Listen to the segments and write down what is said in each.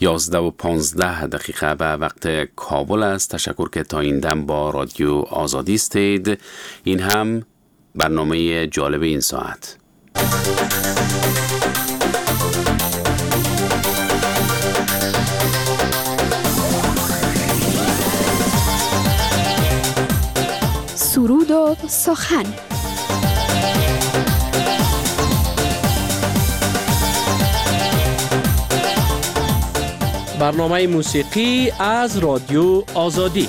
11:15 به وقت کابل است. تشکر که تا این دم با رادیو آزادی استید. این هم برنامه جالب این ساعت. سرود و سخن. برنامه موسیقی از رادیو آزادی.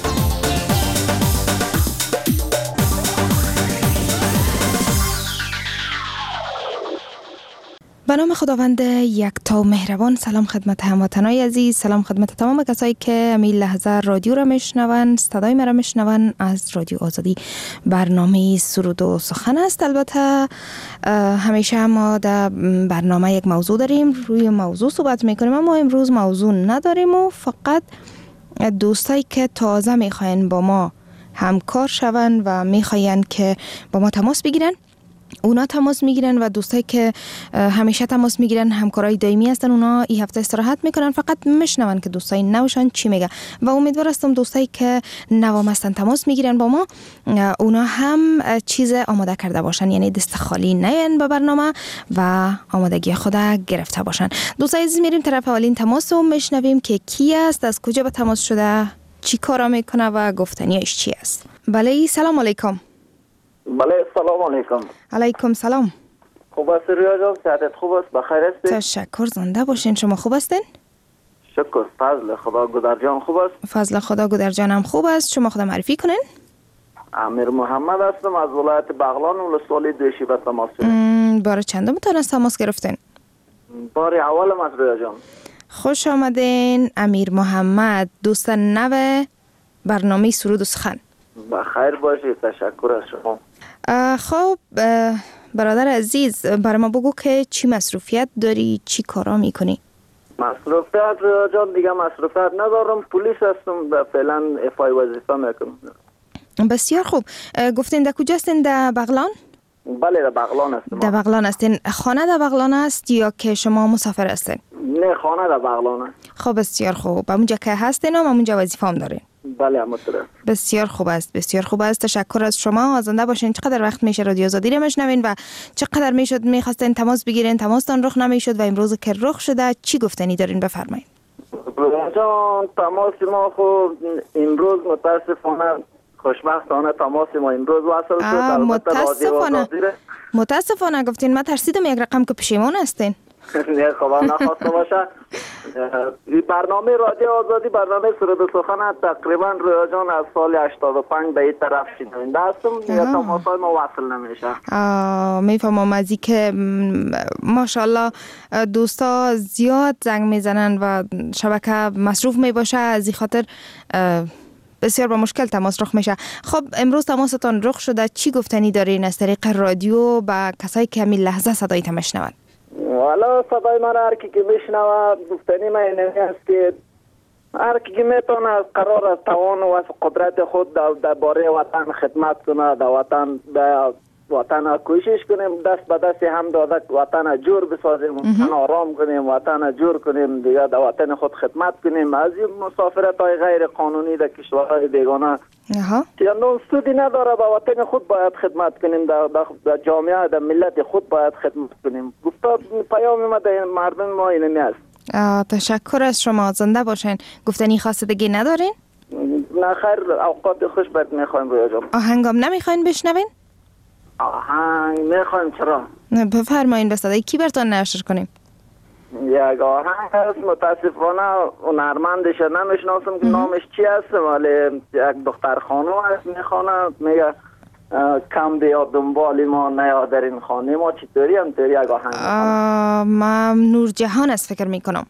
به نام خداوند یکتا و مهربان. سلام خدمت هموطنان عزیز، سلام خدمت تمام کسایی که همین لحظه رادیو را میشنون، صدای ما را میشنون از رادیو آزادی. برنامه سرود و سخن است. البته همیشه ما در برنامه یک موضوع داریم، روی موضوع صحبت میکنیم، اما امروز موضوع نداریم و فقط دوستایی که تازه میخواین با ما همکار شون و میخواین که با ما تماس بگیرن، اونا تماس میگیرن، و دوستایی که همیشه تماس میگیرن، همکارای دائمی هستن، اونا این هفته استراحت میکنن، فقط میشنون که دوستای نوشان چی میگه. و امیدوار هستم دوستایی که نوام هستن تماس میگیرن با ما، اونا هم چیز آماده کرده باشن، یعنی دست خالی نیان به برنامه و آمادگی خود گرفته باشن. دوستای عزیز، میریم طرف اولین تماس رو میشنویم که کی است، از کجا به تماس شده، چی کارا میکنه و گفتنیش چی است. بله، سلام علیکم. بله، سلام علیکم. علیکم سلام. خوب است ریا جان؟ صحتت خوب است؟ بخیر هستی؟ تشکر، زنده باشین. شما خوب هستین؟ شکر، فضل خدا. گودر جان خوب است؟ فضل خدا، گودر جانم خوب است. شما خود معرفی کنین. امیر محمد هستم از ولایت بغلان، ولسوالی دوشی به تماس شدم. بار چندم تماس گرفتین؟ بار اولم از ریا جان. خوش آمدین امیر محمد، دوست نو برنامه سرود و سخن. بخیر باشید، تشکر از شما. خب برادر عزیز، برای ما بگو که چی مصروفیت داری، چی کارا میکنی؟ مصروفیت ریا جان دیگه مصروفیت ندارم، پلیس هستم، فعلا افای وظیفه میکنم. بسیار خوب. گفتین در کجا هستین؟ در بغلان؟ بله، در بغلان هستم. در بغلان هستین. خانه در بغلان است یا که شما مسافر هستین؟ نه، خانه در بغلان است. خب بسیار خوب. اونجا که هستین و اونجا وظیفه هم دارین؟ بله، همونطوره. بسیار خوب است، بسیار خوب است. تشکر از شما. زنده باشین. چقدر وقت میشه رادیو آزادی رو میشنوین و چقدر میشد میخواستین تماس بگیرین، تماستان رخ نمیشد و امروز که رخ شده، چی گفتنی دارین؟ بفرمایید. جان، تماس ما خب امروز متاسفانه خوشبختانه تماس ما امروز وصل شد. متاسفانه گفتین. ما ترسیدم یک رقم که پشیمون هستین. نه، خدا نخواسته باشه. برنامه رادیو آزادی، برنامه سرود و سخن تقریبا رویا جان از سال 85 به این طرف شنونده هستم. یا تماسای ما وصل نمیشه. میفهمم از این که ماشاءالله دوستا زیاد زنگ میزنن و شبکه مصروف میباشه، از این خاطر بسیار با مشکل تماس رخ میشه. خب امروز تماستان رخ شده، چی گفتنی دارین از طریق رادیو با کسایی که همین لحظه صدایت میشنون؟ والا صدای من هر کی که میشنوه گفتنی من اینه است که هر کی که میتونه از قرار از توان و از قدرت خود در باره وطن خدمت کنه، در وطن کوشش کنیم، دست به دست هم داده وطن جور بسازیم، وطن آرام کنیم، وطن جور کنیم، دیگه در وطن خود خدمت کنیم. از این مسافرت های غیر قانونی در کشورهای بیگانه یعنی سودی نداره. به وطن خود باید خدمت کنیم، در جامعه، در ملت خود باید خدمت کنیم. گفتار پیام ما در مردم ما اینمی است. تشکر از شما. زنده باشین. گفتنی خاصه دیگه ندارین؟ نه خیر، اوقات خوش بد میخوایم رویا جان. آهنگام نمیخواین بشنوین؟ آهنگ میخوایم. چرا؟ بفرمایین. به صدای کی براتون نشر کنیم؟ یک آهنگ هست، متاسفانه هنرمندش نمیشناسم که نامش چی هست، ولی یک دختر خانم هست میخوانه، میگه کم دیا دنبالی ما نیا در این خانه ما. چطوری هم توری یک آهنگ من نور جهان است فکر میکنم.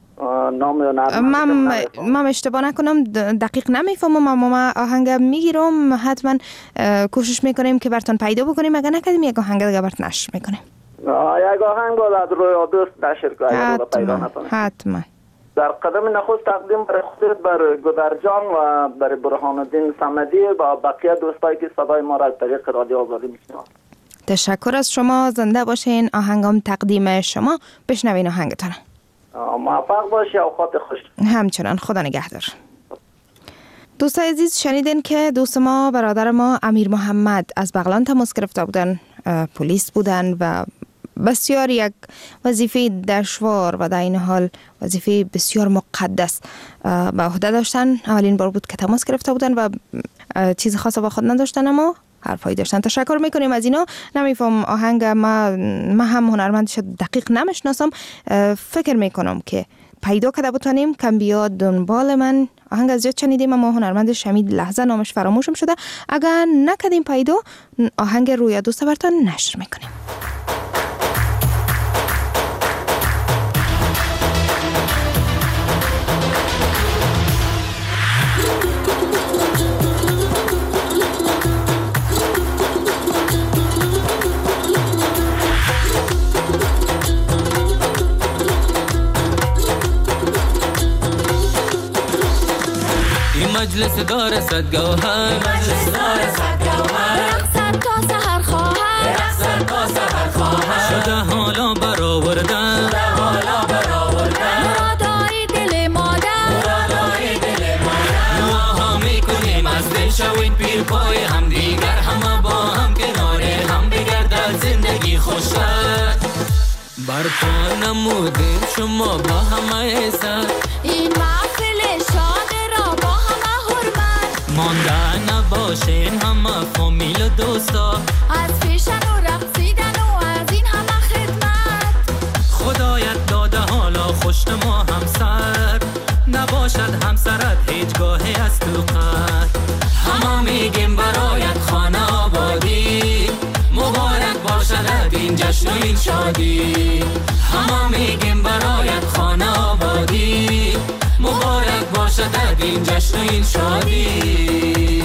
من اشتباه نکنم، دقیق نمیفهمم، اما ما آهنگ میگیرم، حتما کوشش میکنیم که براتون پیدا بکنیم. اگر نکردیم یک آهنگ دیگه براتون نشر میکنیم. یک آهنگ بود از روی دوست نشر کنیم. حتما. در قدم نخست تقدیم برای خودت، برای گودر جان و برای برهان الدین صمدی و بقیه دوستایی که صدای ما را از طریق رادیو آزادی میشنوند. تشکر از شما. زنده باشین. آهنگام تقدیم شما. بشنوین آهنگتون. موفق باشی، اوقات خوش. همچنان، خدا نگهدار. دوستای عزیز، شنیدین که دوست ما، برادر ما امیر محمد از بغلان تماس گرفته بودن. پلیس بودن و بسیار یک وظیفه دشوار و در این حال وظیفه بسیار مقدس به عهده داشتن. اولین بار بود که تماس گرفته بودن و چیز خاصی با خود نداشتن، اما حرفایی داشتن. تشکر میکنیم از اینا. نمیفهم آهنگ ما هم هنرمندش دقیق نمیشناسم، فکر میکنم که پیدا کرده بتونیم کم بیاد دنبال من. آهنگ از جد شنیدیم اما هنرمند شمید لحظه نامش فراموشم شده. اگر نکدیم پیدا، آهنگ رویا دوست برتان نشر میکنیم. مجلس دار صد گوهر، رقصد تا سحر خواهر، شده حالا برآوردن، مرادای دل مادر، دعاها میکنیم از دل شوید پیر پای هم دیگر، همه با هم کناره هم بگردد زندگی خوشتر. برپا نمودیم شما با همه عزت، این محفل شاد را با همه حرمت، مانده نباشین همه فامیل و دوستا، از پیشن و رقصیدن و از این همه خدمت. خدایت داده حالا خوشت ما همسر، نباشد همسرت هیچگاهی از تو قد. همه میگیم برایت خانه آبادی، مبارک باشد این جشن و این شادی. همه میگیم برایت خانه آبادی، مبارک باشد این جشن و این شادی.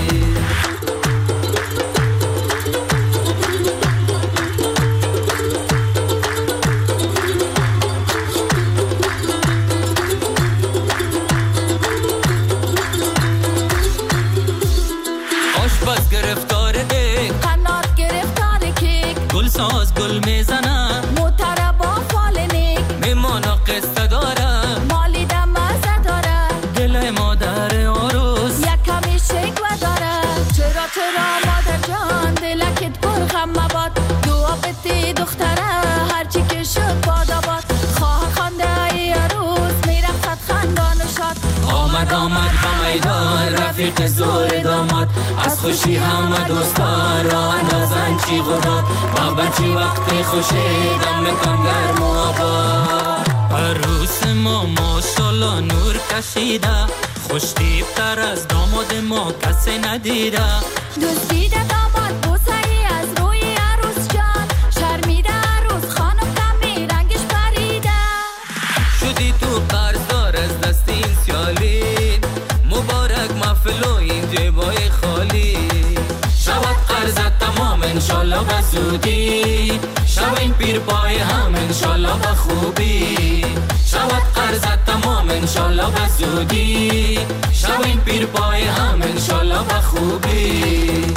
آشپز گرفتار دیگ، قنات گرفتار کیک، گل ساز گل میزنه، مطربا فال نیک، میمانا قصه داره، مالی دم مزه داره، گله مادر آروز یک کمی شکوه داره. چرا مادر جان دلکت پر غم مباد، دعا بتی دختره هرچی که شد باد آباد. خواه خانده ای عروس میرفت خندان و شاد، آمد به میدان رفیق زور داماد، از خوشی همه دوستان را اندازن چی غداد، بابا چی وقت خوشی دم میکن گرم و آباد. عروس ما ماشالله نور کشیده، خوشتیبتر از داماد ما کسی ندیده. دوست دیده داماد بوسه ای از روی عروس جان، شرمیده عروس خانم کمی رنگش پریده. شدی تو قرضدار از دست این سیالین، مبارک محفل و این جیبای خالی. شود قرضت تمام انشالله به زودی، شوین پیر پای هم انشالله به خوبی. شود قرضت تمام انشالله به زودی، شوین پیر پای هم انشالله به خوبی.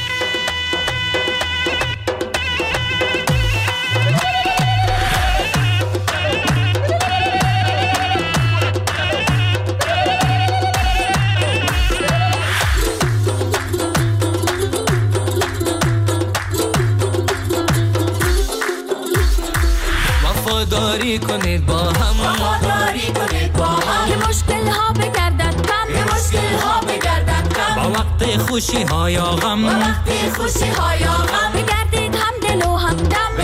وفاداری کنید با هم، که مشکل ها بگردد کم، با وقت خوشی ها یا غم، بگردید هم دل و همدم،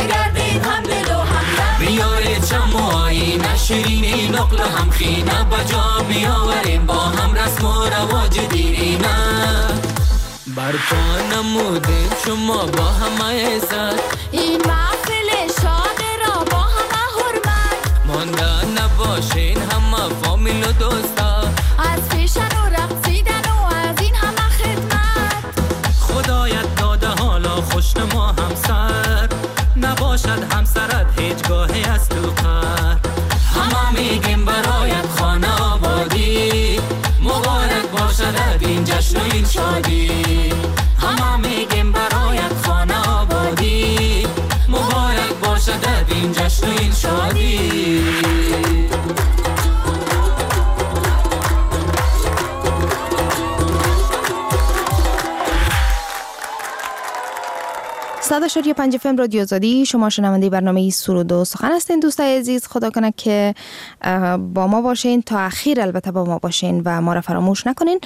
بیارید شمعایی نشرینی نقل هم خینه، بجا بیاوریم با هم رسم و رواج دیرینه. برپا نمودیم شما با همه عزت، این محفل شاد را با همه حرمت، مانده نباشین همه فامیل و دوستا، از پیشن و رقصیدن و از این همه خدمت. خدایت داده حالا خوشن ما همسر، نباشد همسرت هیچگاهی از تو قهر. همه میگیم برایت خانه آبادی، مبارک باشد این جشن و این شادی. همه میگیم برایت خانه آبادی، مبارک باشد این جشن و این شادی. 100.5 FM رادیو آزادی. شما شنونده برنامه سرود و سخن هستین دوستای عزیز. خدا کنه که با ما باشین تا اخیر، البته با ما باشین و ما را فراموش نکنین.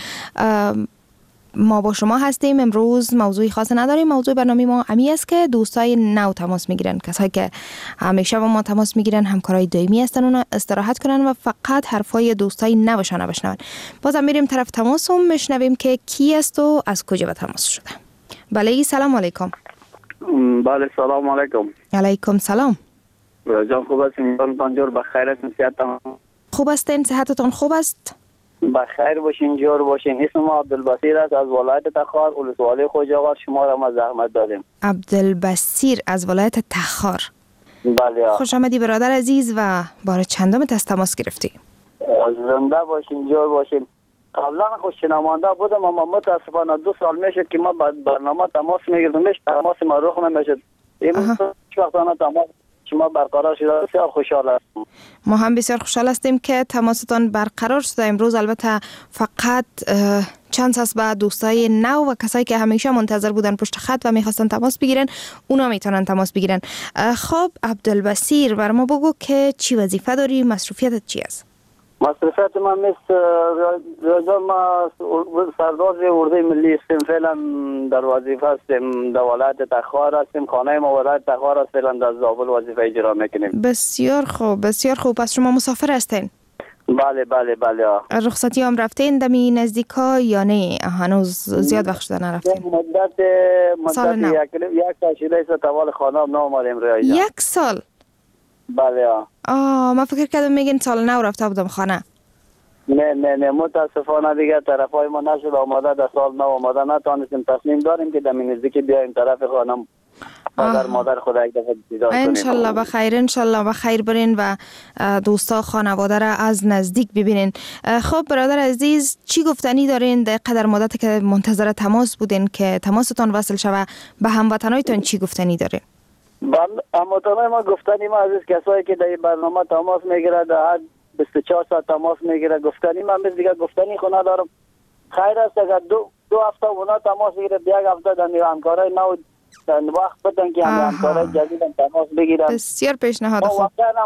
ما با شما هستیم. امروز موضوعی خاص نداریم. موضوع برنامه ما امی است که دوستای نو تماس میگیرن، کسایی که همیشه با ما تماس میگیرن، همکارای دائمی هستن، اونا استراحت کنن و فقط حرفای دوستای نوشان بشنون. بازم میریم طرف تماس و میشنویم که کی است و از کجا به تماس شده. بله، سلام علیکم. بله، سلام علیکم. علیکم سلام. جان خوب هستین؟ حالتان جور بخیر است؟ صحتتان خوب هستین؟ صحتتان خوب است؟ بخیر باشین، جور باشین. اسم ما عبدالبصیر است از ولایت تخار، ولسوالی خوجاوات. شما را ما زحمت دادیم. عبدالبصیر از ولایت تخار. بله. خوش آمدی برادر عزیز و بار چندمت از تماس گرفتی؟ زنده باشین، جور باشین. قبلا خوشنمانده بودم اما متاسفانه 2 سال میشد که ما برنامه تماس میگیردم، تماس ما رخ نمیشد. امروز وقتانه تماس شما برقرار شده، بسیار خوشحال هستم. ما هم بسیار خوشحال هستیم که تماستان برقرار شده. امروز البته فقط چند ساعت بعد دوستای نو و کسایی که همیشه منتظر بودن پشت خط و میخواستن تماس بگیرن، اونا میتونن تماس بگیرن. خب عبدالبصیر، بر ما بگو که چی وظیفه داری، مصروفیتت چی است؟ مصروفیت من مثل ما سردار اردوی ملی هستیم، فعلا در وظیفه هستیم، در ولایت تخار هستیم، خانه ما ولایت تخار است، فعلا در زابل وظیفه اجرا میکنیم. بسیار خوب، بسیار خوب. پس شما مسافر هستین؟ بله بله بله. رخصتی هم رفتین دمی نزدیکا یا نه؟ هنوز زیاد وقت شده نرفتین؟ مدت یک سال شده است توال خانه هم ناماریم روی. 1 سال؟ بله. من فکر کردم میگین سال نو رفته بودم خانه. نه متاسفانه دیگه طرفای ما نشد آماده، در سال نو آماده نتانستیم. تصمیم داریم که در نزدیکی بیایم طرف خانم، مادر خدا یک دفعه دیدار کنیم. انشالله بخیر، انشالله بخیر برین و دوستا خانواده را از نزدیک ببینین. خب برادر عزیز، چی گفتنی دارین در قدر مدت که منتظر تماس بودین که تماستان وصل شوه؟ به هموطنایتون چی گفتنی دارین؟ هموطنای ما گفتنی ما عزیز، کسایی که در برنامه تماس میگیره در 24 ساعت تماس میگیره، گفتنی من دیگه گفتنی خونه دارم. خیر است اگر دو هفته اونا تماس بگیره، 1 هفته در همکارای نو وقت بدن که همکارای جدید تماس بگیرن. بسیار پیشنهاد خوب.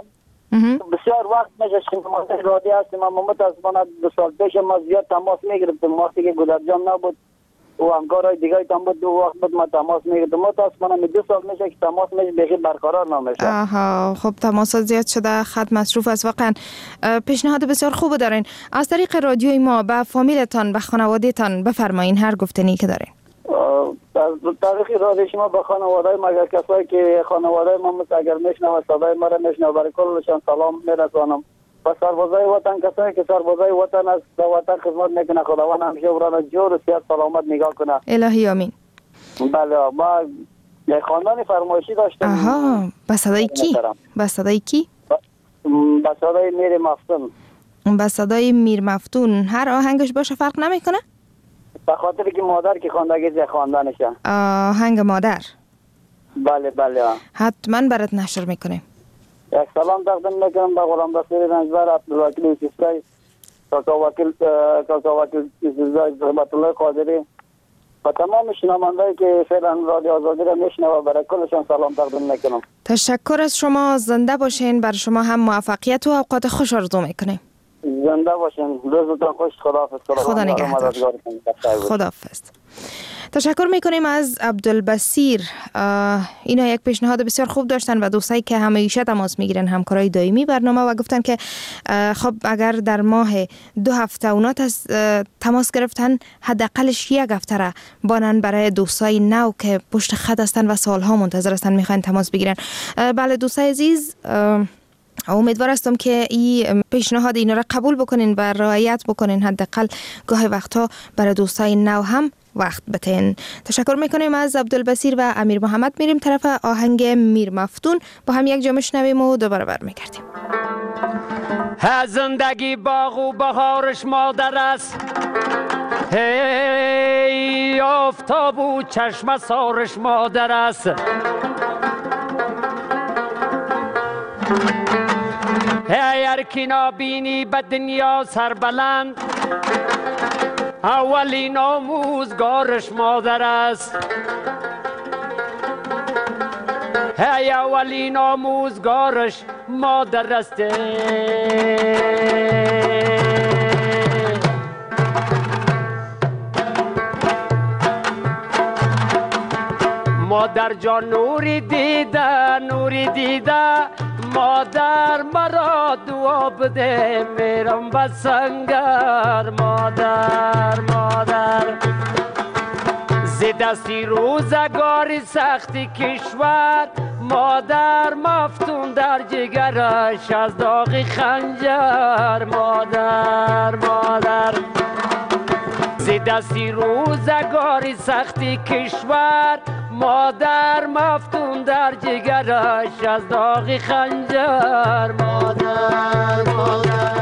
بسیار وقت میشه شما رادی هستیم، اما متاسفانه 2 سال پیش ما زیاد تماس میگرفتیم، وقتی که گذرجام نبود و همکارای دیگه تام بود 2 وقت بود ما تماس میگرفتیم. متاسفانه 2 سال میشه که تماس بخیر برقرار نمیشه. خب تماسات زیاد شده، خط مصروف است. واقعا پیشنهاد بسیار خوب دارین. از طریق رادیوی ما به فامیلتان، به خانوادهتان بفرمایین هر گفتنی که دارین. از طریق رادیو شما به خانواده ما، کسایی که خانواده ما اگر میشنوه صدای ما را میشنوه، برای کلشان سلام میرسانم. و سربازای وطن، کسایی که سربازای وطن است، در وطن خدمت میکنه، خداوند همیشه اونها جور و صحت سلامت نگاه کنه. الهی آمین. بله، ما یک خواندن فرمایشی داشتیم. به صدای کی؟ به صدای کی؟ به صدای میر مفتون. به صدای میر مفتون. هر آهنگش باشه فرق نمیکنه؟ به خاطر که مادر که خواندگی زی خواندنشه. آهنگ مادر. بله بله. حتما برات نشر میکنیم. یک سلام تقدیم میکنم به غلامبصیر رنجبر، عبدالوکیل یوسفزی، کاکا وکیل یوسفزی، رحمت الله قادری و تمام شنوندهایی که فعلا رادیو آزادی را میشنوه، برای کلشان سلام تقدیم میکنم. تشکر از شما. زنده باشین. برای شما هم موفقیت و اوقات خوش آرزو میکنیم. زنده باشین. روزتون خوش. خداحافظ. خدا نگهدار. خداحافظ. تشکر میکنیم از عبدالبصیر. اینا یک پیشنهاد بسیار خوب داشتن و دوستایی که همیشه تماس میگیرن، همکارای دائمی برنامه، و گفتن که خب اگر در ماه 2 هفته اونا تماس گرفتن، حداقلش 1 هفته را بانن برای دوستای نو که پشت خط هستن و سالها منتظر هستن میخواین تماس بگیرن. بله دوستای عزیز، امیدوار هستم که این پیشنهاد اینا را قبول بکنین و رعایت بکنین. حداقل گاهی وقتا برای دوستای نو هم وقت بتین. تشکر میکنیم از عبدالبصیر و امیر محمد. میریم طرف آهنگ میر مفتون، با هم یک جا میشنویم و دوباره برمیگردیم. زندگی باغ و بهارش مادر است، هی آفتاب و چشم سارش مادر است. هر کی نابینی به دنیا سربلند، اولین آموزگارش مادر است. هی اولین آموزگارش مادر استه. مادر جان نوری دیده نوری دیده، مادر مرا دعا بده میرم به سنگر. مادر مادر ز دستی روزگاری سختی کشور، مادر مفتون در جگرش از داغ خنجر. مادر مادر ز دستی روزگاری سختی کشور، مادر مفتون در جگرش از داغ خنجر. مادر مادر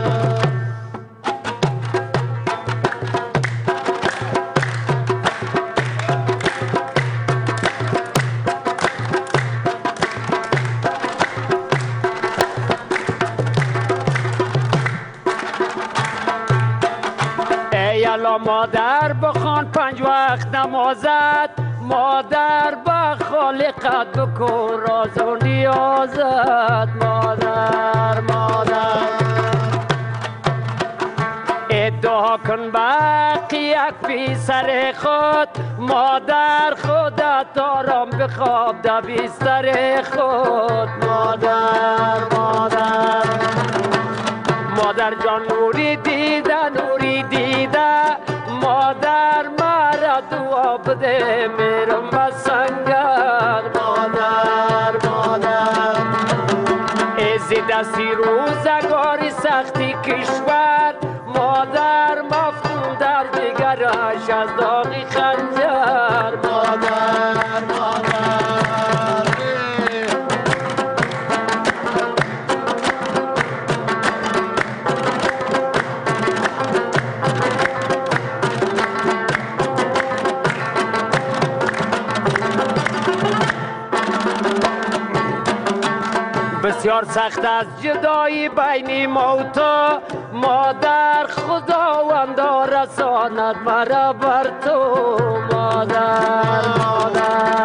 ای الا مادر بخوان 5 وقت نمازت، مادر با خالقت بکن راز و نیازت. مادر مادر ادعا کن باقی یک پسر خود، مادر خودت آرام بخواب در بستر خود. مادر مادر مادر جان نوری دیده نوری دیده، مادر مرا دعا بده میرم به سنگر. مادر مادر از دستی روزگاری سختی کشور، مادر مفتون در دیگرش از داغ خنجر. مادر مادر بسیار سخت از جدایی بین ما و تو، مادر خداوند رساند مرا بر تو. مادر مادر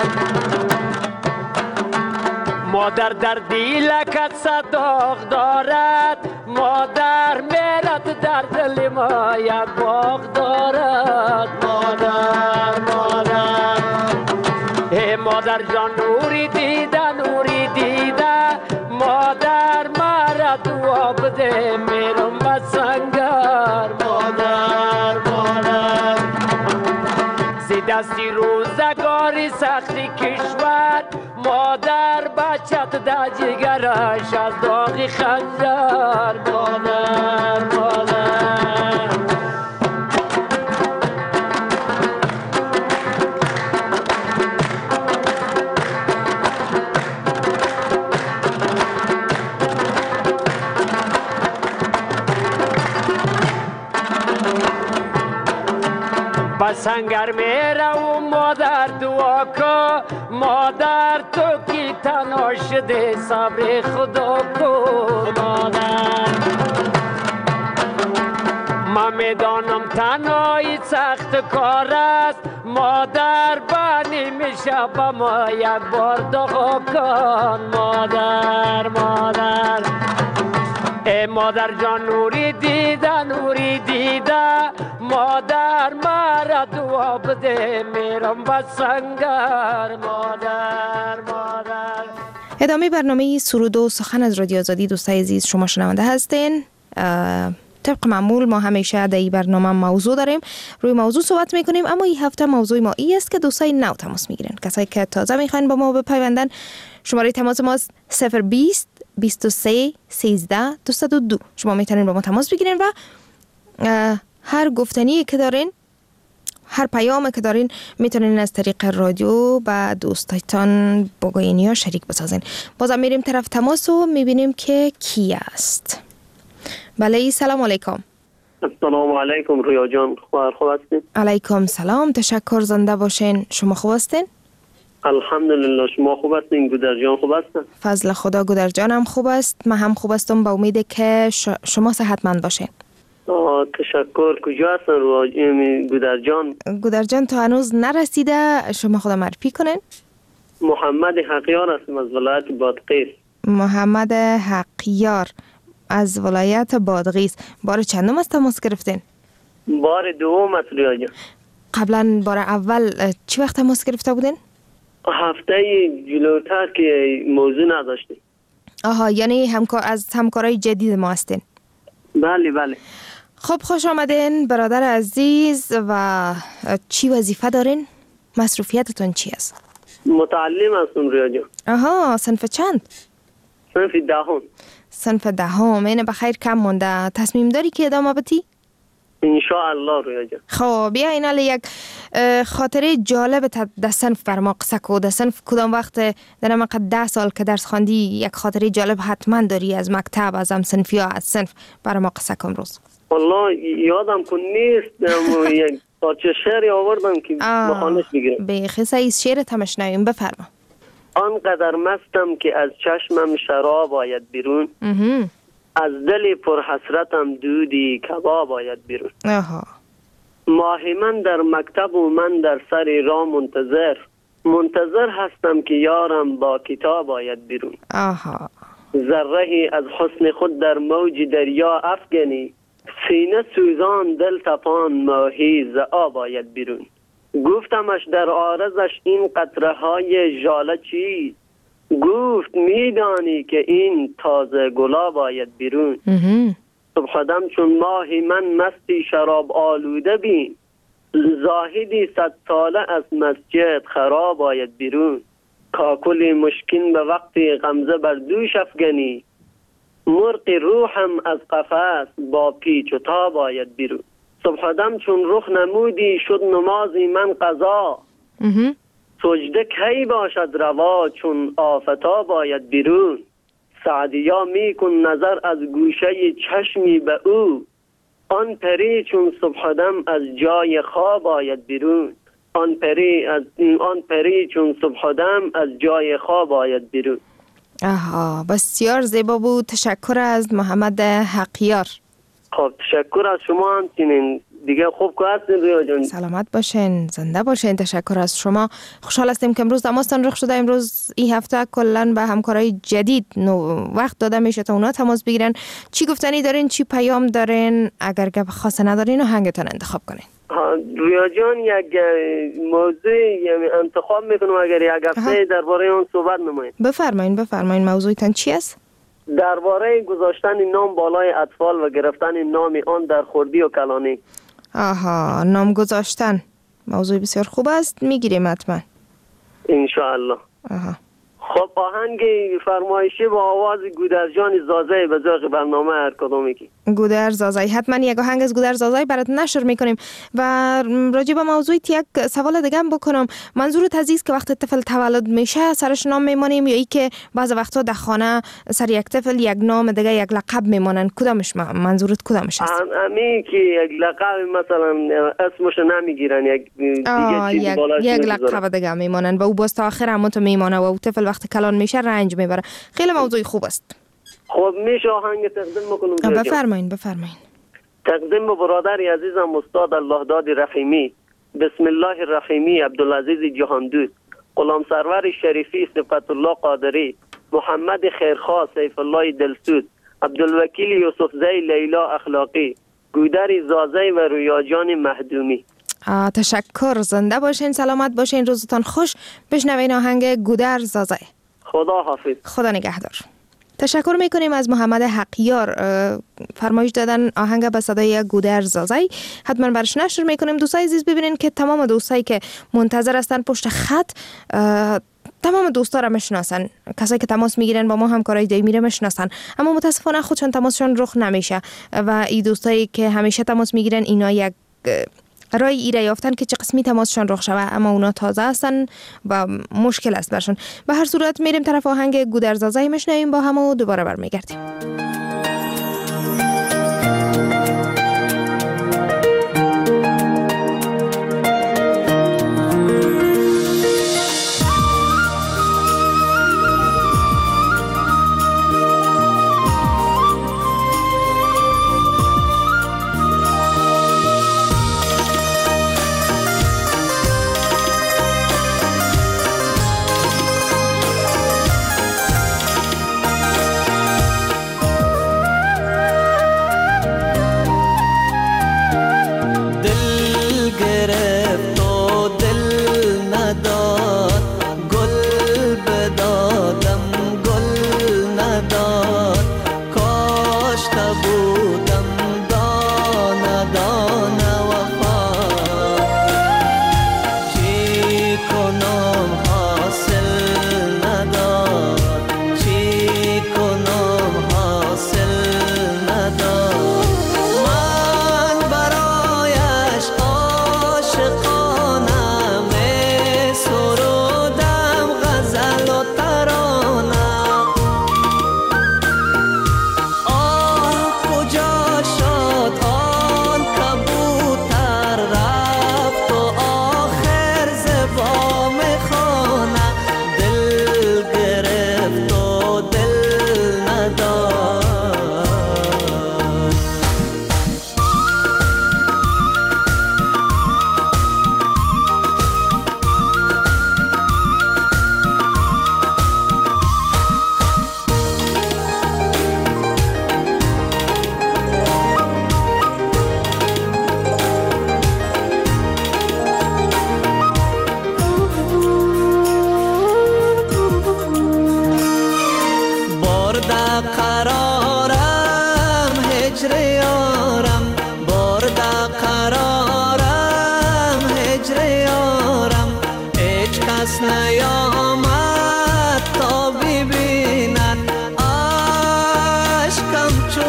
مادر در دیلکت صداق دارد، مادر میرد در دل ما یک باغ دارد. مادر مادر ای مادر جان نوری دیده نوری دیده، مادر مرا دعا بده میرم به سنگر. مادر مادر ز دستی روزگاری سختی کشور، مادر بچت در جگرش از داغ خنجر. مادر مادر سنگر میره و مادر دعا کو، مادر تو کی تنها شده صبر خدا کو. مادر من میدانم تنهایی سخت کار است، مادر بانی میشه با ما یک بار دعا کن. مادر مادر ای مادر جان نوری دیده نوری دیده، مادر مرا دعا بده میرم به سنگر. مادر مادر ادامه برنامه سرود و سخن از رادیو آزادی دوستای عزیز شما شنونده هستین. طبق معمول ما همیشه در این برنامه موضوع داریم، روی موضوع صحبت میکنیم، اما این هفته موضوع ما ای است که دوستای نو تماس میگیرن. کسایی که تازه میخواین با ما بپیوندن، شماره تماس ما 020 23 13 202. شما میتونین با ما تماس بگیرین و هر گفتنی که دارین، هر پیامی که دارین میتونین از طریق رادیو با دوستایتان بگوین یا شریک بسازین. بازم میریم طرف تماس و میبینیم که کی است. بله سلام علیکم. السلام علیکم رویا جان، خوب هستین؟ علیکم سلام، تشکر، زنده باشین. شما خوب هستین؟ الحمدلله. شما خوب هستین؟ گودر جان خوب هستن؟ فضل خدا، گودر جانم خوب است، من هم خوب هستم، با امید که شما صحتمند باشین. تشکر. کجا هستن گودر جان؟ گودر جان تا هنوز نرسیده، شما خدا معرفی کنین. محمد حقیار هستم از ولایت بادغیس. محمد حقیار از ولایت بادغیس. بار چندم از تماس گرفتین؟ بار دوم است ریا جان. قبلا بار اول چی وقت تماس گرفته بودین؟ هفته جلوتر که موضوع نداشتیم. آها، یعنی از همکارای جدید ما هستین. بله بله. خب خوش آمدین برادر عزیز. و چی وظیفه دارین؟ مصروفیتتون چی است؟ متعلم هستم ریا جان. آها، صنف چند؟ صنف دهم. صنف دهم. اینه بخیر کم مونده. تصمیم داری که ادامه بدی؟ انشاءالله ریا جان. خب بیا اینا یک خاطره جالب در صنف بر ما قصه کو. در صنف کدام وقت در مقدر 10 سال که درس خواندی یک خاطره جالب حتما داری از مکتب، از هم صنف یا از صنف، بر ما قصه کن روز. والله یادم کن نیست. یک پارچه شعری آوردم که بخوانش بگیرم. به خیصه شعرت هم شنویم، بفرما. آنقدر مستم که از چشمم شراب آید بیرون، از دل پر حسرتم دودی کباب آید بیرون. ماهی من در مکتب و من در سر راه منتظر هستم که یارم با کتاب آید بیرون. ذره‌ای از حسن خود در موج دریا افگنی، سینه سوزان دل تپان ماهی ز آب آید بیرون. گفتمش در عارضش این قطره های ژاله چیست، گفت میدانی که این تازه گلاب آید بیرون. صبحدم چون ماهی من مستی شراب آلوده بین، زاهدی 100 ساله از مسجد خراب آید بیرون. کاکل مشکین به وقتی غمزه بر دوش افگنی، مرغ روحم از قفس با پیچ و تاب آید بیرون. صبحدم چون رخ نمودی شد نمازی من قضا، سجده کی باشد روا چون آفتاب آید بیرون. سعدیا میکن نظر از گوشه چشمی به او، آن پری چون صبحدم از جای خواب آید بیرون. آن پری چون صبحدم از جای خواب آید بیرون. بسیار زیبا بود. تشکر از محمد حقیار. خب تشکر از شما همچنین. دیگه خوب که هستین ریا جان. سلامت باشین، زنده باشین. تشکر از شما. خوشحال هستیم که امروز تماستان رخ شده. امروز این هفته کلن به همکارای جدید وقت داده میشه تا اونا تماس بگیرن. چی گفتنی دارین، چی پیام دارین؟ اگر گپ خاصه ندارین آهنگتون انتخاب کنین. ریا جان یک موضوع انتخاب میکنم، اگر یک هفته درباره اون صحبت نماییم. بفرمایین موضوعتون چی است؟ درباره گذاشتن نام بالای اطفال و گرفتن نام آن در خردی و کلانی. نام گذاشتن موضوع بسیار خوب است، میگیریم حتما انشاءالله. خب آهنگ فرمایشی با آواز گودرجان زازی به ذوق برنامه هر کدومی که گودر زازی، حتما یک آهنگ از گودر زازی برات نشر میکنیم. و راجع به موضوع یک سوال دیگه هم بکنم. منظورت عزیز که وقت طفل تولد میشه سرش نام میمانیم، یا ای که بعض وقتا در خانه سر یک طفل یک نام دیگه یک لقب میمانن؟ کدامش منظورت کدامش است؟ همین که یک لقب مثلا اسمش نمیگیرن، یک دیگه چیز بالاش یک لقب دیگه میمانن و او باز تا آخر همون میمانه و او طفل وقتی کلان میشه رنج میبره. خیلی موضوع خوب است. خب میشه آهنگ تقدیم بکنم؟ بفرمایین. تقدیم به برادر عزیزم استاد الله داد رحیمی، بسم الله الرحیمی، عبدالعزیز جهاندود، غلام سرور شریفی، صفت الله قادری، محمد خیرخواه، سیف الله دلسود، عبدالوکیل یوسف زی، لیلا اخلاقی، گودر زازی و رویا جان مهدومی. تشکر. زنده باشین، سلامت باشین، روزتان خوش. بشنوین آهنگ گودر زازی. خدا حافظ. خدا نگهدار. تشکر میکنیم از محمد حقیار. فرمایش دادن آهنگ به صدای گودر زازی. حتما برش نشر میکنیم. دوستای عزیز ببینین که تمام دوستایی که منتظر هستن پشت خط، تمام دوستا را میشناسن. کسایی که تماس میگیرن با ما همکارای دایمی را میشناسن، اما متاسفانه خودشون تماسشون رخ نمیشه. و این دوستایی که همیشه تماس میگیرن اینا یک رای ایره یافتن که چه قسمی تماسشان رخ شوه، اما اونا تازه هستن و مشکل است برشون. به هر صورت میریم طرف آهنگ گودر زازی میشنویم با هم و دوباره برمیگردیم.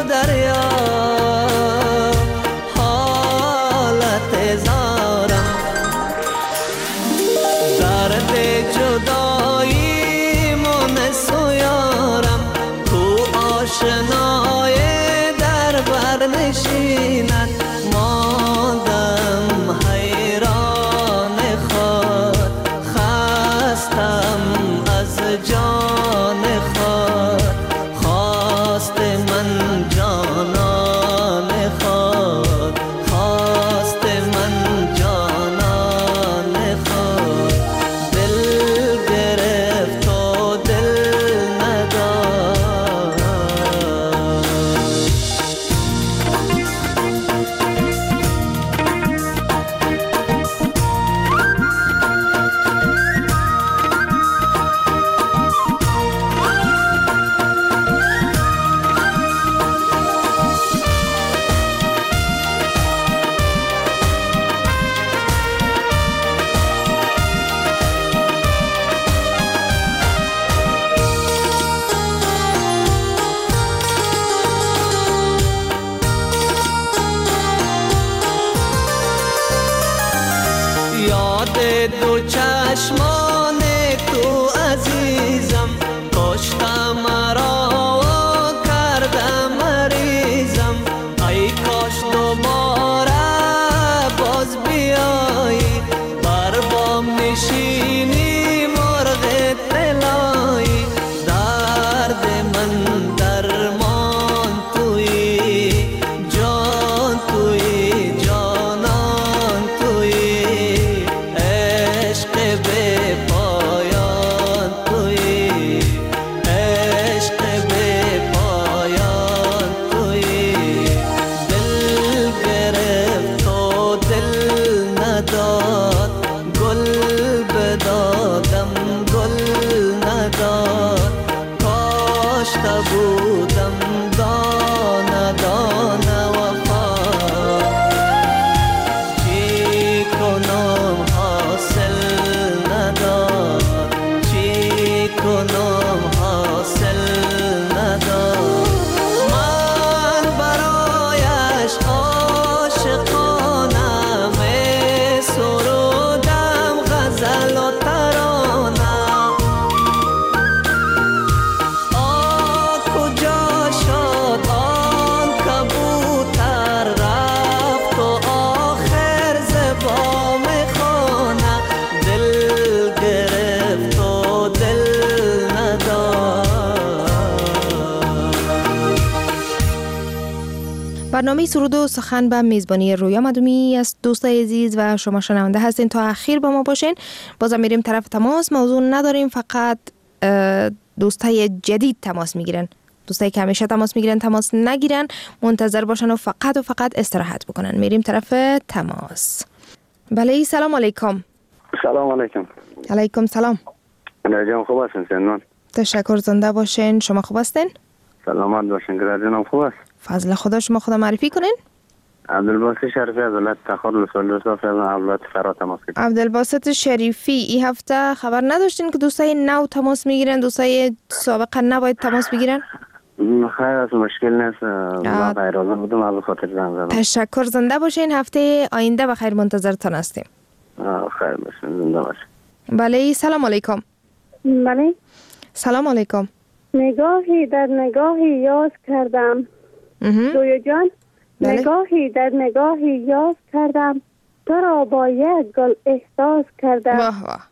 دریا حالت زارم درد جدایی من سویارم تو آشنای در بر نشیند ماندم حیران خود خستم از جان خود خواست من جانان خود خواست من جانان خود دل گرفت و دل نداد یاد دو چشمان تو عزیزم کشتم مرا و کردم مریضم ای کاش دوباره باز بیایی بر بام نشینی مرغ طلایی درد من درمان تویی جان تویی جانان تویی عشق به پایان تویی عشق به پایان تویی دل گرفت و دل نداد گل بدادم گل نداد کاشته بودم دانه دانه وفا چی کنم حاصل نداد چی کنم حاصل نداد من برایش عاشقانه می سرودم غزل و ترانه کجا شد آن کبوتر رفت و آخر زبام خانه دل گرفت و دل نداد برنامه سرود و سخن به میزبانی رویا مدومی از دوستای عزیز و شما شنونده هستین. تا اخیر با ما باشین. بازم میریم طرف تماس. موضوع نداریم، فقط دوستای جدید تماس میگیرن. دوستایی که همیشه تماس میگیرن تماس نگیرن، منتظر باشن و فقط استراحت بکنن. میریم طرف تماس. بله، سلام علیکم. سلام علیکم. علیکم سلام. نجام خوب هستین سنان؟ تشکر، زنده باشین. شما خوب هستین؟ سلامت باشین. گرادینم خوب است. فضل خدا. شما خدا معرفی کنین. عبدالباسط شریفی از ولایت تخار لسول صافی از ولایت فرا تماس گرفتم. عبدالباسط شریفی، این هفته خبر نداشتین که دوستای نو تماس میگیرن، دوستای سابقا نباید تماس بگیرن؟ خیر از مشکل نیست. ما غیرازه بودم از خاطر زنگ زدم. تشکر، زنده باشین. هفته آینده بخیر منتظرتان هستیم. خیر باشین، زنده باشین. بله، سلام علیکم. بله، سلام علیکم. نگاهی در نگاهی یاز کردم. رویا جان، بله. نگاهی در نگاهی یاز کردم، تو را با یک گل احساس کردم. واه واه.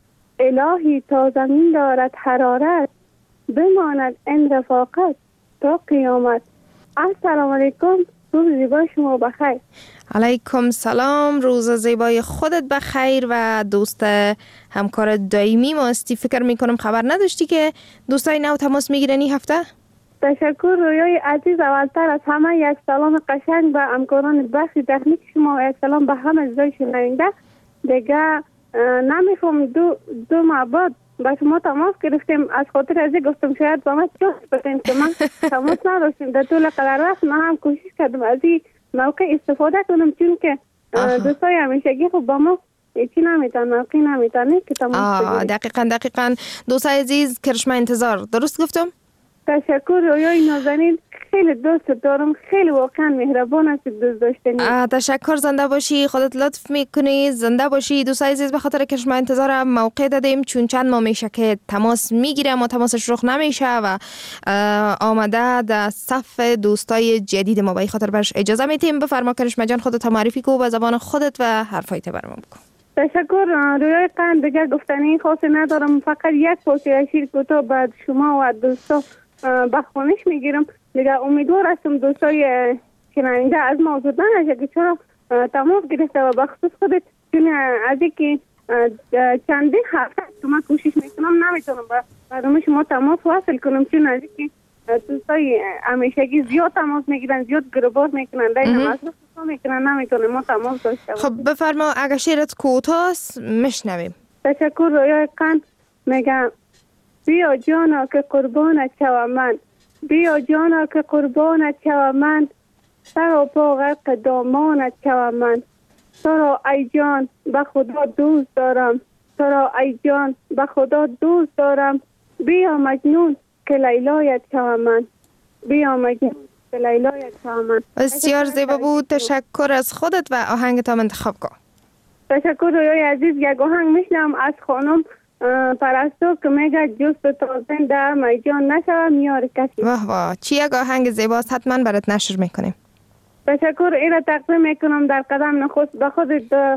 الهی تا زمین دارد حرارت، بماند این رفاقت تا قیامت. السلام علیکم، روز زیبای شما بخیر. علیکم سلام، روز زیبای خودت بخیر و دوست همکار دائمی ما هستی. فکر میکنم خبر نداشتی که دوستای نو تماس میگیرن این هفته؟ تشکر رویای عزیز. اولتر از همه یک سلام قشنگ به همکاران بخش تکنیک شما و یک سلام به همه جای شنونده. دیگه نمیفهم دو ماه بعد با شما تماس گرفتیم، از خاطر ازی گفتم شاید با ما چوست بکنیم که من تماس نداشتیم. در طول قدر وقت من هم کوشش کردم از این موقع استفاده کنم، چون که دوستای همیشگی خب با ما چی نمیتن، موقع نمیتن که تماس بگیریم. دقیقاً دوستای عزیز، کرشمه انتظار. درست گفتم؟ تشکر رویای نازنین، خیلی دوست دارم، خیلی واقعا مهربان هستی، دوست داشتنی. تشکر، زنده باشی، خودت لطف میکنی، زنده باشی. دوستای عزیز، به خاطر که شما انتظار موقع دادیم، چون چند ماه میشه که تماس میگیره اما تماسش رخ نمیشه و آمده در صف دوستای جدید ما، به خاطر برش اجازه میتیم. بفرما کرشمه جان، خودت معرفی کو به زبان خودت و حرفایت برام بکن. تشکر رویای قند، دیگه گفتنی خاصی ندارم، فقط یک پوسته شیر کوتاه بعد شما و دوستا بخونش میگیرم. دیگه امیدوار هستم دوستای شنونده از ما زودن نشه که چرا تماس گرفته و بخصوص خودت، چون از اینکه چندین هفته شما کوشش میکنم نمیتونم با برنامه شما تماس وصل کنم، چون از اینکه دوستای همیشگی زیاد تماس میگیرن، زیاد گروبار میکنن، دیگه مصرف میکنن، نمیتونم ما تماس داشته باشم. خب بفرما، اگه شیرت کوتاست میشنویم. تشکر. رویای قند میگم بیا جانا که قربانت شوم من، بیا جانا که قربانت شوم من، سر و پا غرق دامانت شوم من. تو را ای جان به خدا دوست دارم، تو را ای جان به خدا دوست دارم. بیا مجنون که لیلایت شوم من، بیا مجنون که لیلایت شوم من. بسیار زیبا بود، تشکر از خودت و آهنگ تا انتخاب کن. تشکر رویای عزیز. یک آهنگ میشنم از خانم پرستو که میگه جست تازن در میجان نشوم یار کسی. واه واه، چی یک آهنگ زیباست، حتما برات نشر میکنیم. تشکر. ایره تقدیم میکنم در قدم نخست به خود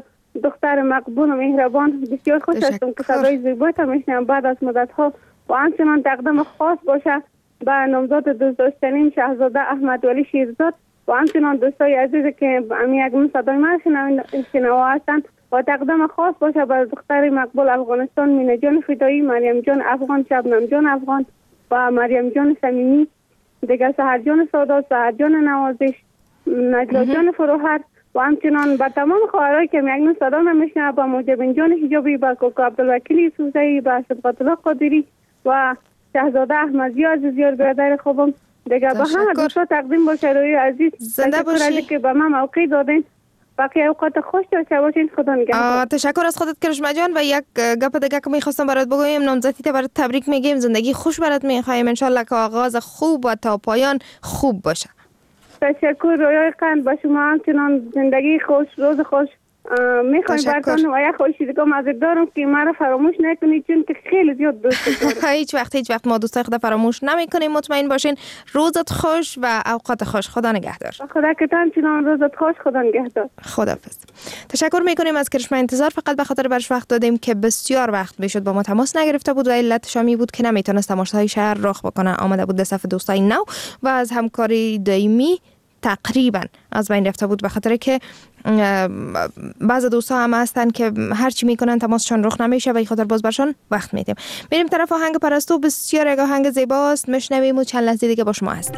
دختر مقبول و مهربان. بسیار خوش هستم که صدای زیبایت میشنم بعد از مدت ها، و همچنان تقدیم خاص باشه به نامزاد دوست داشتنیم شهزاده احمد ولی شیرزاد و همچنان دوستای عزیزی که یک صدای من شنوا هستن، و تقدیم خاص باشه به دختر مقبول افغانستان مینه جان فدایی، مریم جان افغان، شبنم جان افغان و مریم جان صمیمی، دیگه سحر جان سادات، سحر جان نوازش، نجلا جان فروهر و همچنان به تمام خواهرایی که میگن صدا نمیشنه، با موجبین جان حجابی، با کوکو عبدالوکیل سوزایی، با صدقات الله قادری و شهزاده احمدی عزیزیار برادر خوبم، دیگه با همه دوستا تقدیم باشه. روی عزیز، زنده باشی که به من موقع دادین. باقی اوقات خوش داشته باشین. خدا نگهدار. تشکر از خودت کرشمه جان. و یک گپ دیگه که میخواستم برات بگویم، نامزدیت برات تبریک میگیم، زندگی خوش برات میخوایم، ان شاء الله که آغاز خوب و تا پایان خوب باشه. تشکر. رویای قند به شما همچنان زندگی خوش، روز خوش میخوایم براتون و یک خوشیدگاه مزید دارم که مرا فراموش نکنید، چون که خیلی زیاد دوست دارم. هیچ وقت ما دوستای خدا فراموش نمیکنیم، مطمئن باشین. روزت خوش و اوقات خوش. خدا نگهدار. خدا که همچنان روزت خوش. خدا نگهدار. خداحافظ. تشکر میکنیم از کرشمه انتظار، فقط به خاطر برش وقت دادیم که بسیار وقت میشد با ما تماس نگرفته بود و علتش می بود که نمیتونست تماشای شهر رخ بکنه. آمده بود صف دوستای نو و از همکاری دائمی تقریبا از بین رفته بود، به خاطر که بعض دوستا هم هستن که هر چی میکنن تماسشون رخ نمیشه و خاطر باز برشون وقت میدیم. بریم طرف آهنگ پرستو، بسیار یک آهنگ زیباست، میشنویم و چند لحظه دیگه با شما هستیم.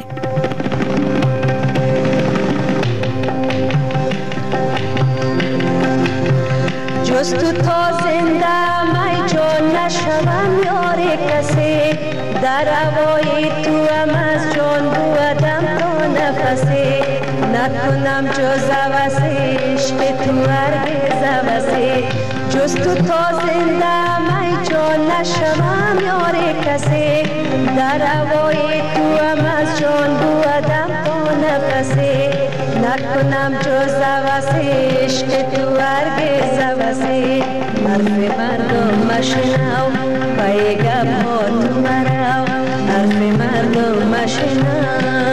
جز تو تا زنده می جان نشوم یار کسی، در هوای تو هم از جان بودم تا نفسی، نکنم جز عوضی عشق تو هرگز عوضی. جز تو تا زنده می جان نشوم یار کسی، در هوای تو هم از جان بودم تا نفسی، نکنم جز عوضی عشق تو هرگز عوضی. حرف مردم مشنو پای گپ ها تو مرو، حرف مردم مشنو.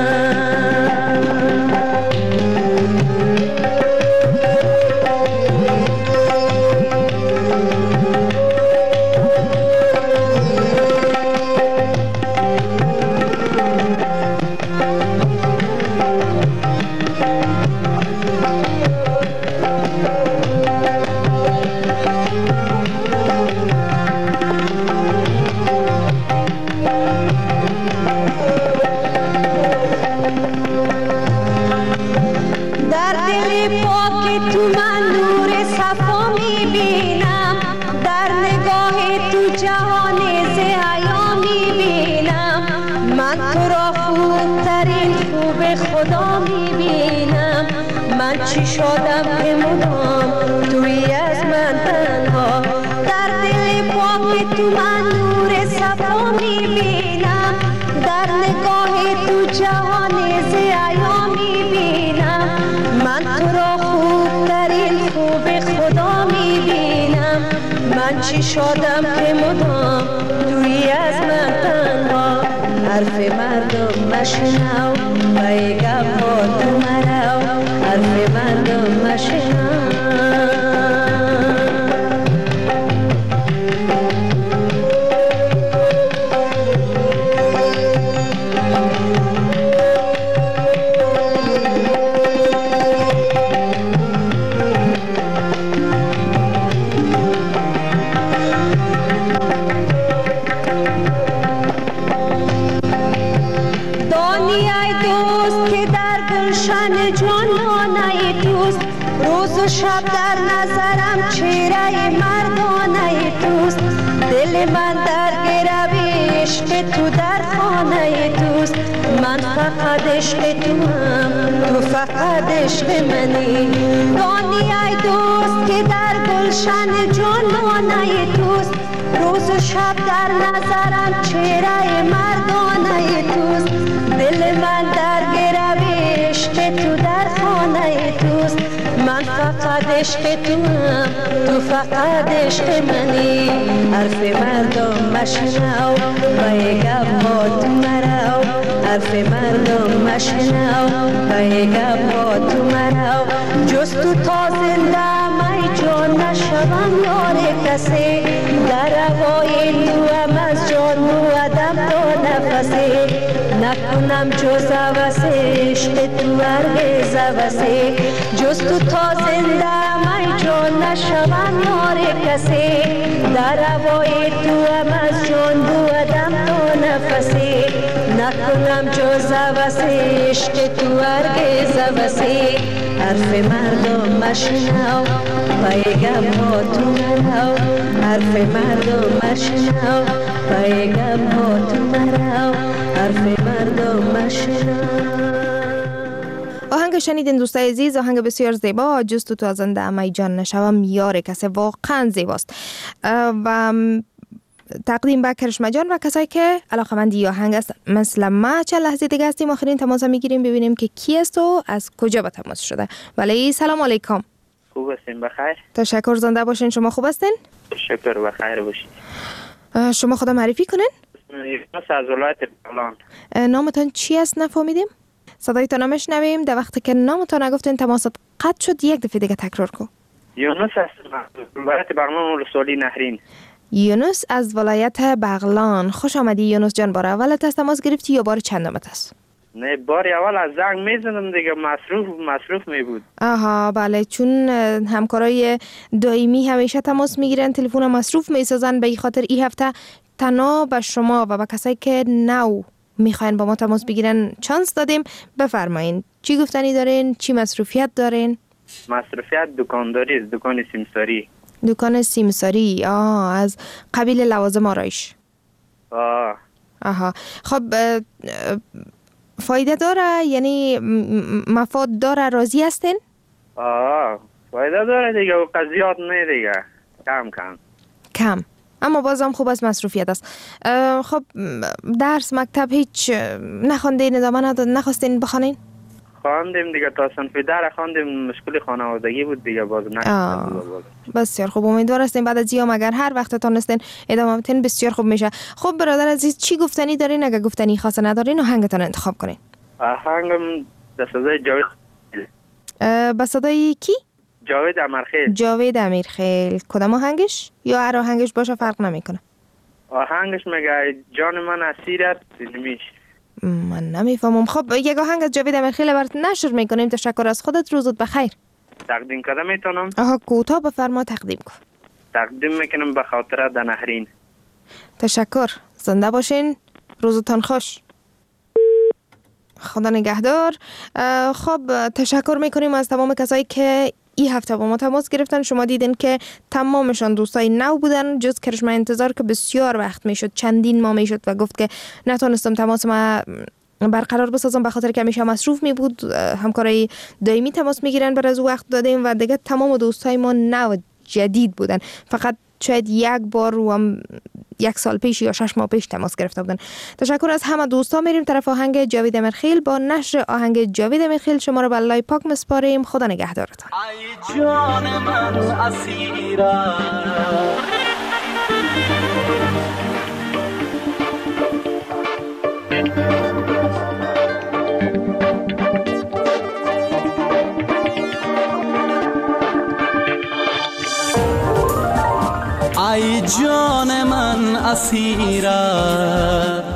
خدا میبینم من چی شدم که مدام توی از من تنها، در دل پاک تو من نور صفا میبینم، در من چی شدم که مدام توی از من تنها حرف مردم مشنو بای گفا تو مرو حرف مردم مشنو شب در نظرم چهره مردانه توست دل من در گرو عشق تو در خانه توست من فقط عشق تو هم تو فقط عشق منی دانی ای دوست که در گلشن جانانه توست روز و شب در نظرم چهره مردانه توست دل من در گرو عشق تو در خانه توست من فقط عشق تو هم تو فقط عشق منی حرف مردم مشنو بای گفا تو مرو حرف مردم مشنو بای گفا تو مرو جز تو تا زنده می جان نشوم یار کسی در هوای تو هم از جان بودم تا نفسی نکنم جز عوض عشق تو هرگز عوضی جز تو تا زنده من جان نشوم یار کسی در هوای تو هم از جان بودم تا نفسی نکنم جز عوض عشق تو هرگز عوضی حرف مردم مشنو بایگم با تو مرو حرف مردم مشنو بایگم با تو مرو حرف مردم مشنو. آهنگ شنیدین دوستای عزیز، آهنگ بسیار زیبا، جز تو از زنده امی جان نشوم یار کسی، واقعا زیباست و تقدیم به کرشمه جان و کسایی که علاقه‌مندی آهنگ است مثل ما. چه لحظه دیگه هستیم آخرین تماس میگیریم ببینیم که کی است و از کجا به تماس شده. ولی سلام علیکم. خوب هستین؟ بخیر. تشکر، زنده باشین. شما خوب هستین؟ تشکر، بخیر باشین. شما خدا معرفی کنین؟ یونس از ولایت بغلان. نامتان چی است نفهمیدیم؟ صدایتان نمیشنویم. در وقتی که نامتان نگفتین تماست قطع شد، یک دفعه دیگه تکرار کن. یونس از ولایت بغلان ولسوالی نهرین. یونس از ولایت بغلان. خوش آمدی یونس جان. بار اولت از تماس گرفتی یا بار چندمت است؟ نه، بار اول از زنگ میزنم دیگه، مصروف می بود. آها بله، چون همکارای دائمی همیشه تماس میگیرن، تلفن مصروف میسازن، به این خاطر این هفته تنها به شما و به کسایی که نو میخواین با ما تماس بگیرن چانس دادیم. بفرمایین چی گفتنی دارین؟ چی مصروفیت دارین؟ مصروفیت دکانداری است، دکان سیمساری. دکان سیمساری، از قبیل لوازم آرایش. آها خب فایده داره؟ یعنی مفاد داره؟ راضی هستین؟ فایده داره دیگه و قضیات نه دیگه، کم اما بازم خوب از مصروفیت است. خب درس مکتب هیچ نخوندین؟ ادامه نخواستین بخوانین؟ خواندیم دیگه، تا صنف در خواندیم، مشکل خانوادگی بود دیگه، باز نخواندیم. بسیار خوب، امیدوار هستیم بعد از اگر هر وقت تونستین ادامه بدین بسیار خوب میشه. خب برادر عزیز، چی گفتنی دارین؟ اگه گفتنی خاصه ندارین آهنگتون انتخاب کنین. آهنگم به صدای جاوید. به صدای کی؟ جاوید امیرخیل. جاوید امیرخیل. کدام آهنگش؟ یا هر آهنگش باشه فرق نمیکنه؟ آهنگش میگه جان من اسیرت نمیش. من نمیفهمم. خب یک آهنگ از جاوید امیرخیل برات نشر میکنیم. تشکر از خودت، روزت بخیر. تقدیم کردم میتونم؟ کوتاه بفرما تقدیم کن. تقدیم میکنم به خاطر نهرین. تشکر، زنده باشین، روزتان خوش. خدا نگهدار. خب تشکر میکنیم از تمام کسایی که این هفته با ما تماس گرفتن. شما دیدین که تمامشان دوستای نو بودن، جز کرشمه انتظار که بسیار وقت میشد، چندین ماه میشد و گفت که نتونستم تماس ما برقرار بسازم به خاطر که همیشه مصروف می بود. همکارای دائمی تماس میگیرن، بر از وقت دادیم و دیگه تمام دوستای ما نو جدید بودن. فقط شاید یک بار و هم 1 سال پیش یا 6 ماه پیش تماس گرفته بودن. تشکر از همه دوستا. میریم طرف آهنگ جاوید امیرخیل. با نشر آهنگ جاوید امیرخیل شما رو به الله پاک مسپاریم. خدا نگهدارتان. ای جان من اسیرم ای جان من اسیرت،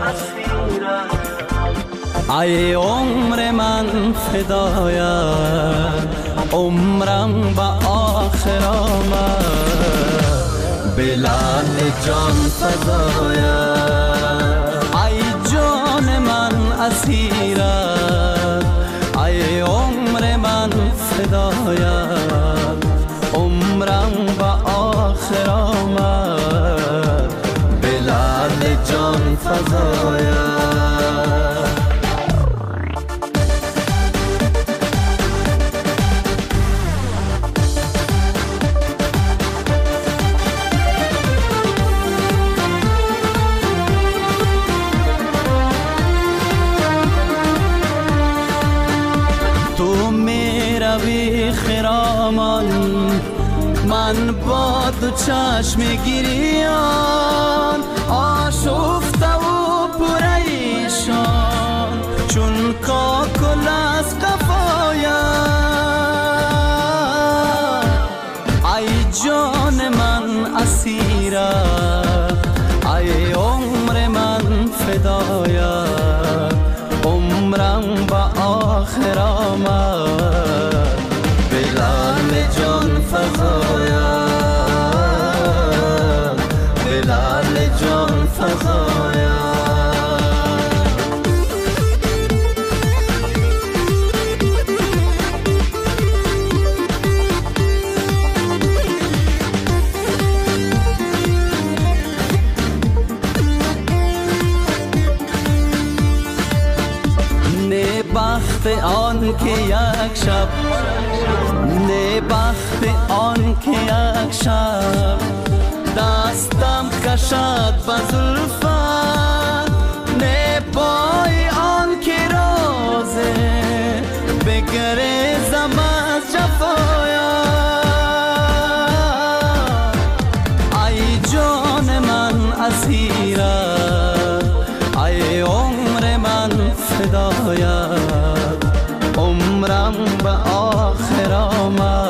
ای عمر من فدایت، عمرم با آخر آمد بلال جان فدایت. ای جان من اسیرت، ای عمر من فدایت، عمرم با آخر آمد بلال جان فدایت. تو می روی خرامان، من با دو چشم گریان آشفته و پریشان، چون کاکل از قفایم. ای جان من اسیرت، ای عمر من فدایت، عمرم با آخر آمد بلال جان فدایت، بلال جان فدایت. نه بخت آن که یک شب، نه بخت آن که یک شب دستم کشد به زلفت، نه پای آن که روزه بگریزم از جفایت. ای جان من اسیرت، ای عمر من فدایت، عمرم به آخر آمد